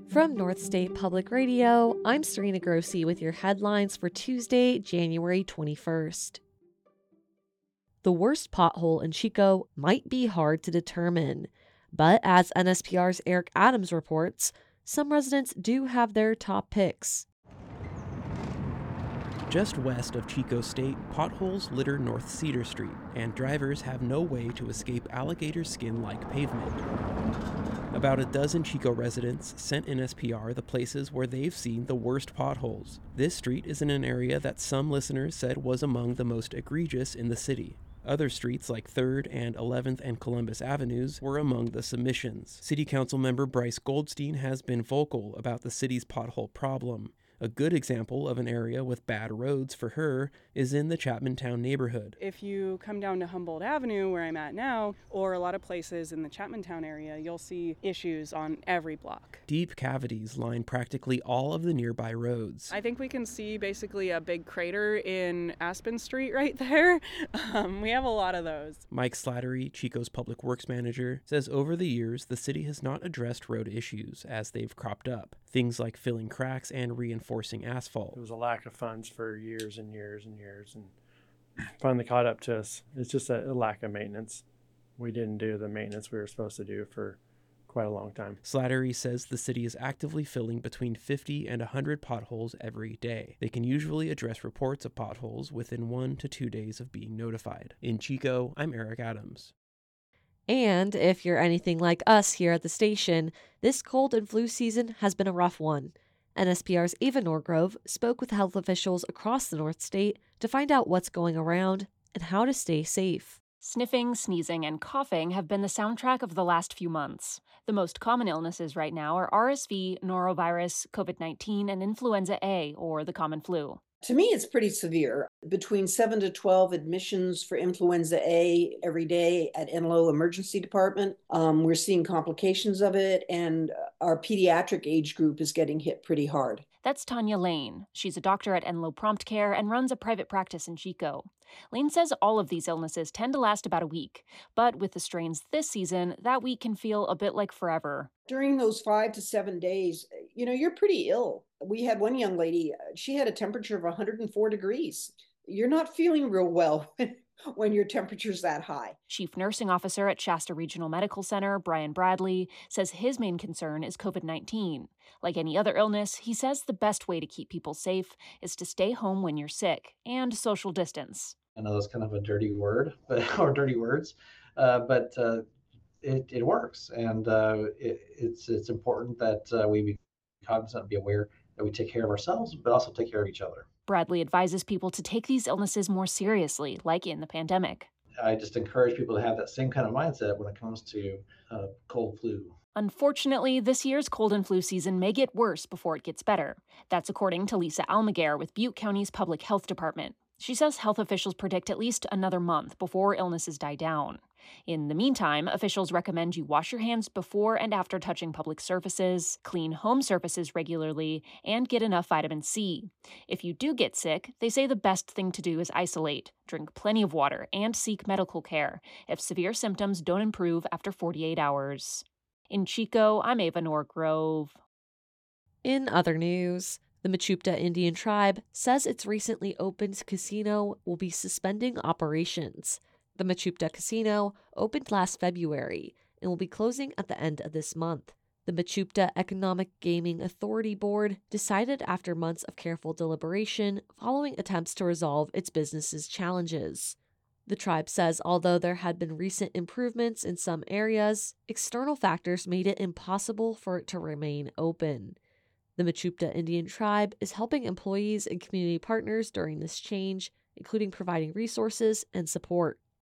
From North State Public Radio, I'm Serena Grossi with your headlines for Tuesday, January 21st. The worst pothole in Chico might be hard to determine, but as NSPR's Eric Adams reports, some residents do have their top picks. Just west of Chico State, potholes litter North Cedar Street, and drivers have no way to escape alligator skin-like pavement. About a dozen Chico residents sent NSPR the places where they've seen the worst potholes. This street is in an area that some listeners said was among the most egregious in the city. Other streets like 3rd and 11th and Columbus Avenues were among the submissions. City Council member Bryce Goldstein has been vocal about the city's pothole problem. A good example of an area with bad roads for her is in the Chapmantown neighborhood. If you come down to Humboldt Avenue, where I'm at now, or a lot of places in the Chapmantown area, you'll see issues on every block. Deep cavities line practically all of the nearby roads. I think we can see basically a big crater in Aspen Street right there. We have a lot of those. Mike Slattery, Chico's public works manager, says over the years the city has not addressed road issues as they've cropped up. Things like filling cracks and reinforcing asphalt. There was a lack of funds for years and years and years, and finally caught up to us. It's just a lack of maintenance. We didn't do the maintenance we were supposed to do for quite a long time. Slattery says the city is actively filling between 50 and 100 potholes every day. They can usually address reports of potholes within 1 to 2 days of being notified. In Chico, I'm Eric Adams. And if you're anything like us here at the station, this cold and flu season has been a rough one. NSPR's Ava Norgrove spoke with health officials across the North State to find out what's going around and how to stay safe. Sniffing, sneezing, and coughing have been the soundtrack of the last few months. The most common illnesses right now are RSV, norovirus, COVID-19, and influenza A, or the common flu. To me, it's pretty severe. Between 7 to 12 admissions for influenza A every day at Enloe Emergency Department. We're seeing complications of it, and our pediatric age group is getting hit pretty hard. That's Tanya Lane. She's a doctor at Enloe Prompt Care and runs a private practice in Chico. Lane says all of these illnesses tend to last about a week, but with the strains this season, that week can feel a bit like forever. During those 5 to 7 days, you're pretty ill. We had one young lady, she had a temperature of 104 degrees. You're not feeling real well when your temperature's that high. Chief Nursing Officer at Shasta Regional Medical Center, Brian Bradley, says his main concern is COVID-19. Like any other illness, he says the best way to keep people safe is to stay home when you're sick and social distance. I know that's kind of a dirty word, or dirty words, but it works, and it's important that we be cognizant and be aware that we take care of ourselves, but also take care of each other. Bradley advises people to take these illnesses more seriously, like in the pandemic. I just encourage people to have that same kind of mindset when it comes to cold flu. Unfortunately, this year's cold and flu season may get worse before it gets better. That's according to Lisa Almaguer with Butte County's Public Health Department. She says health officials predict at least another month before illnesses die down. In the meantime, officials recommend you wash your hands before and after touching public surfaces, clean home surfaces regularly, and get enough vitamin C. If you do get sick, they say the best thing to do is isolate, drink plenty of water, and seek medical care if severe symptoms don't improve after 48 hours. In Chico, I'm Ava Norgrove. In other news, the Mechoopda Indian Tribe says its recently opened casino will be suspending operations. The Mechoopda Casino opened last February and will be closing at the end of this month. The Mechoopda Economic Gaming Authority Board decided after months of careful deliberation following attempts to resolve its business's challenges. The tribe says although there had been recent improvements in some areas, external factors made it impossible for it to remain open. The Mechoopda Indian Tribe is helping employees and community partners during this change, including providing resources and support.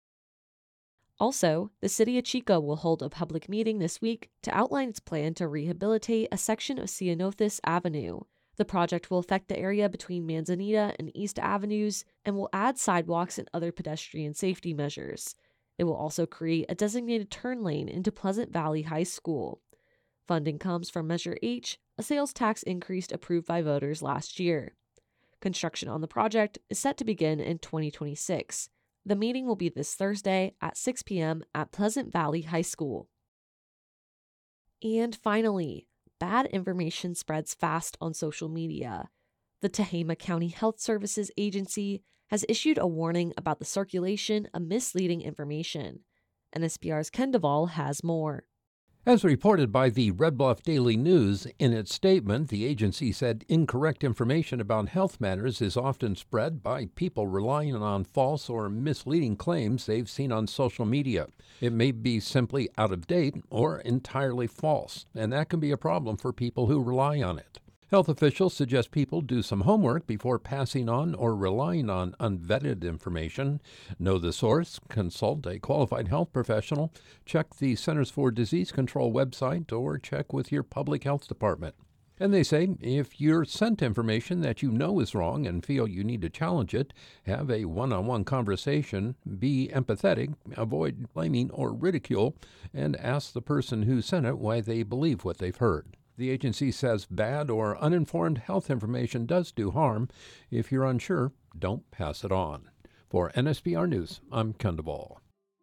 Also, the city of Chico will hold a public meeting this week to outline its plan to rehabilitate a section of Cianothus Avenue. The project will affect the area between Manzanita and East Avenues and will add sidewalks and other pedestrian safety measures. It will also create a designated turn lane into Pleasant Valley High School. Funding comes from Measure H, a sales tax increase approved by voters last year. Construction on the project is set to begin in 2026. The meeting will be this Thursday at 6 p.m. at Pleasant Valley High School. And finally, bad information spreads fast on social media. The Tehama County Health Services Agency has issued a warning about the circulation of misleading information. NSPR's Ken Duvall has more. As reported by the Red Bluff Daily News, in its statement, the agency said incorrect information about health matters is often spread by people relying on false or misleading claims they've seen on social media. It may be simply out of date or entirely false, and that can be a problem for people who rely on it. Health officials suggest people do some homework before passing on or relying on unvetted information. Know the source, consult a qualified health professional, check the Centers for Disease Control website, or check with your public health department. And they say if you're sent information that you know is wrong and feel you need to challenge it, have a one-on-one conversation, be empathetic, avoid blaming or ridicule, and ask the person who sent it why they believe what they've heard. The agency says bad or uninformed health information does do harm. If you're unsure, don't pass it on. For NSPR News, I'm Ken Duvall.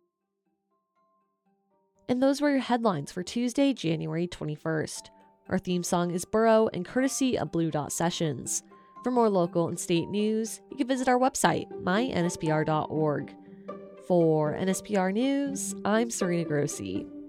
And those were your headlines for Tuesday, January 21st. Our theme song is Burrow and courtesy of Blue Dot Sessions. For more local and state news, you can visit our website, mynspr.org. For NSPR News, I'm Serena Grossi.